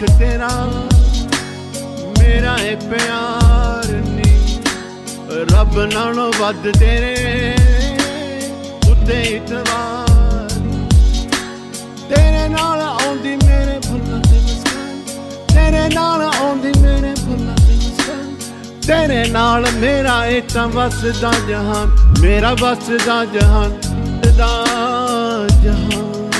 देख तेरा मेरा है प्यार नी, रब नालों वध तेरे उत्ते इतवार। तेरे नाल आउंदी मेरे फुल्लां ते मुस्कान, तेरे नाल आउंदी मेरे फुल्लां ते मुस्कान। तेरे नाल मेरा इतना वसदा जहान, मेरा वसदा जहान दा जहान।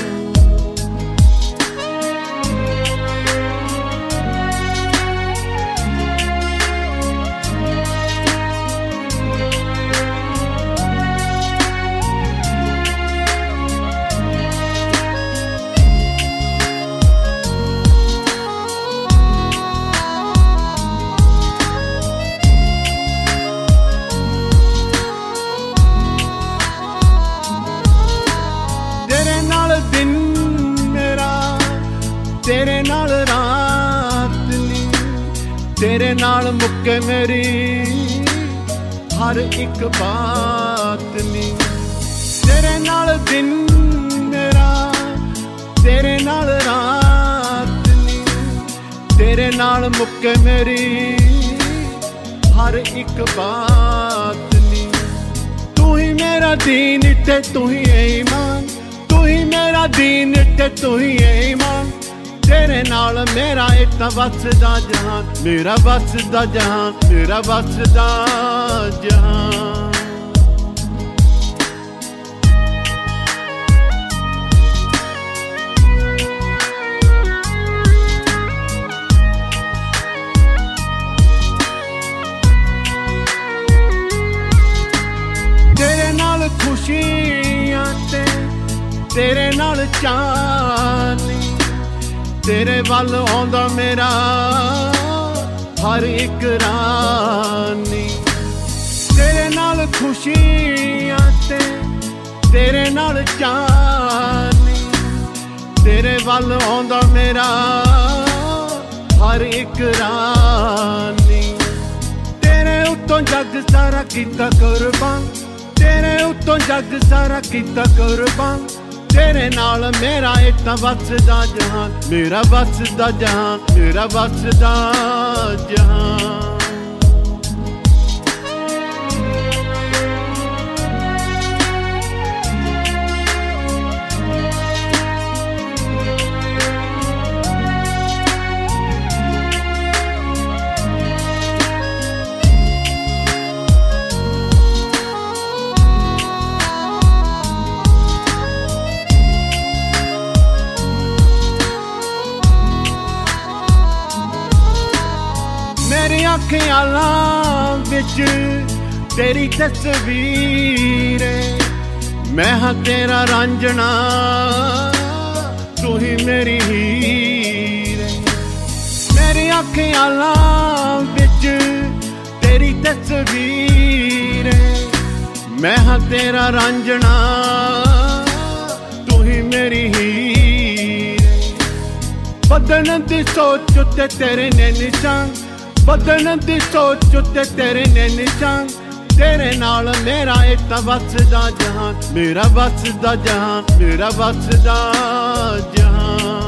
तेरे नाल रात नी, तेरे नाल मुक्के मेरी हर एक बात नी। तेरे नाल दिन मेरा, तेरे नाल रात नी, तेरे नाल मुक्के मेरी हर एक बात नी। तू ही मेरा दीन ते तू ही ईमान, तू ही मेरा दीन ते तू ही ईमान। तेरे नाल मेरा इतना वसदा जहान, मेरा वसदा जहान, मेरा वसदा जहान। तेरे नाल खुशियां ते तेरे नाल चांदनी, तेरे वल आउंदा मेरा हर एक रानी। तेरे नाल खुशियां ते तेरे नाल चांदनी, तेरे वल आउंदा मेरा हर एक रानी। तेरे उत्तों जग सारा कीता कुर्बान, तेरे उत्तों जग सारा कीता कुर्बान। तेरे नाल मेरा इतना वसदा जहान, मेरा वसदा जहान, मेरा वसदा जहान। मेरी अखियां विच तेरी तस्वीर, मैं हाँ तेरा रांझना तू ही मेरी हीर। मेरी अखियां विच तेरी तस्वीर, मैं हाँ तेरा रांझना तू ही मेरी हीर। बदन दी सोच ते तेरे ने निशान, बदन दी सोच ते तेरे ने निशान। तेरे नाल मेरा इतना वसदा जहान, मेरा वसदा जहान, मेरा वसदा जहान।